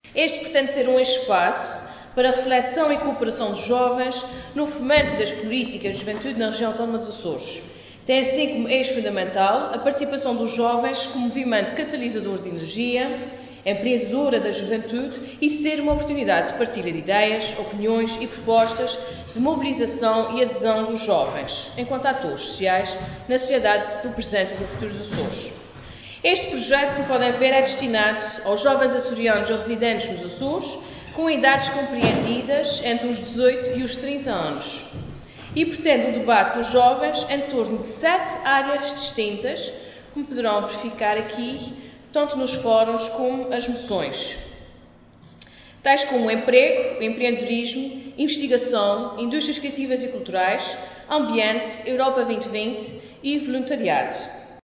Este pretende ser um espaço para a reflexão e cooperação dos jovens no fomento das políticas de juventude na região autónoma dos Açores. Tem assim como eixo fundamental a participação dos jovens como movimento catalisador de energia, empreendedora da juventude e ser uma oportunidade de partilha de ideias, opiniões e propostas de mobilização e adesão dos jovens, enquanto atores sociais, na sociedade do presente e do futuro dos Açores. Este projeto, como podem ver, é destinado aos jovens açorianos ou residentes nos Açores, com idades compreendidas entre os 18 e os 30 anos. E pretende o debate dos jovens em torno de 7 áreas distintas, como poderão verificar aqui, tanto nos fóruns como as moções, tais como o emprego, o empreendedorismo, investigação, indústrias criativas e culturais, ambiente, Europa 2020 e voluntariado.